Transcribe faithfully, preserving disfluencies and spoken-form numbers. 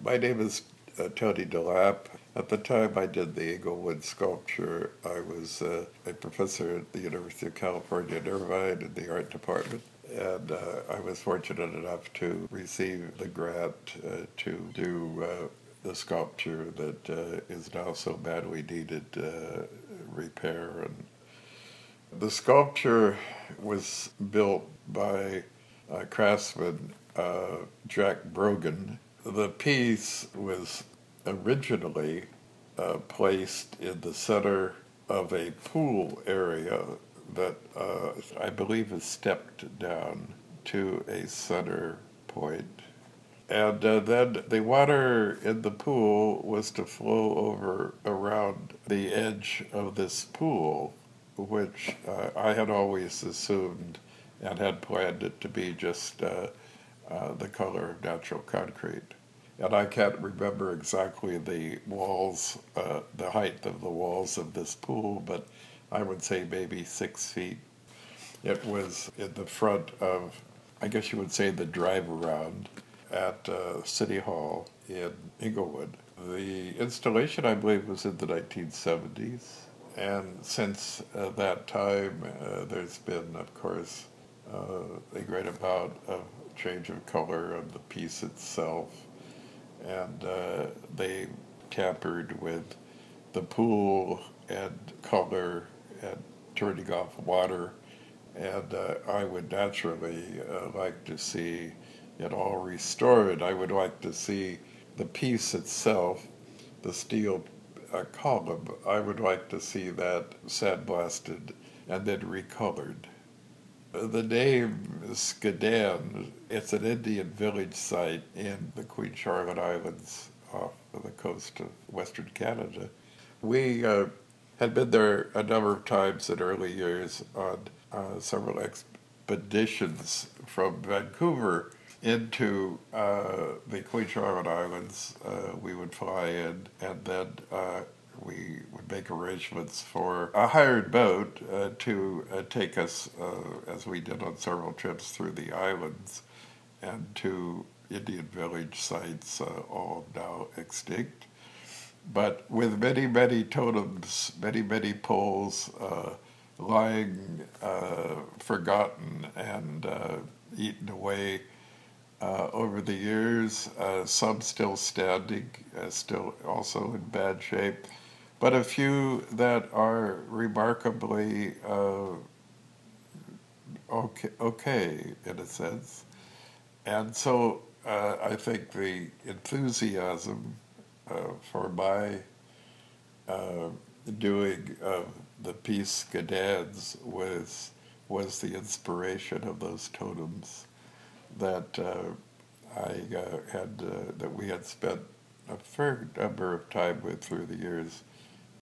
My name is uh, Tony Delap. At the time I did the Englewood sculpture, I was uh, a professor at the University of California in Irvine in the art department. And uh, I was fortunate enough to receive the grant uh, to do uh, the sculpture that uh, is now so badly needed uh, repair. And the sculpture was built by uh, craftsman uh, Jack Brogan. The piece was originally uh, placed in the center of a pool area that uh, I believe is stepped down to a center point. And uh, then the water in the pool was to flow over around the edge of this pool, which uh, I had always assumed and had planned it to be just uh, uh, the color of natural concrete. And I can't remember exactly the walls, uh, the height of the walls of this pool, but I would say maybe six feet. It was in the front of, I guess you would say, the drive-around at uh, City Hall in Englewood. The installation, I believe, was in the nineteen seventies. And since uh, that time, uh, there's been, of course, uh, a great amount of change of color of the piece itself. And uh, they tampered with the pool and color and turning off water. And uh, I would naturally uh, like to see it all restored. I would like to see the piece itself, the steel uh, column, I would like to see that sandblasted and then recolored. The name Scadan, it's an Indian village site in the Queen Charlotte Islands off the coast of Western Canada. We uh, had been there a number of times in early years on uh, several expeditions from Vancouver into uh, the Queen Charlotte Islands. Uh, we would fly in, and then uh, we would make arrangements for a hired boat uh, to uh, take us, uh, as we did on several trips through the islands, and to Indian village sites, uh, all now extinct, but with many, many totems, many, many poles uh, lying uh, forgotten and uh, eaten away uh, over the years, uh, some still standing, uh, still also in bad shape, but a few that are remarkably uh, okay, okay in a sense. And so uh, I think the enthusiasm uh, for my uh, doing of the piece Gadans was was the inspiration of those totems that uh, I uh, had uh, that we had spent a fair number of time with through the years.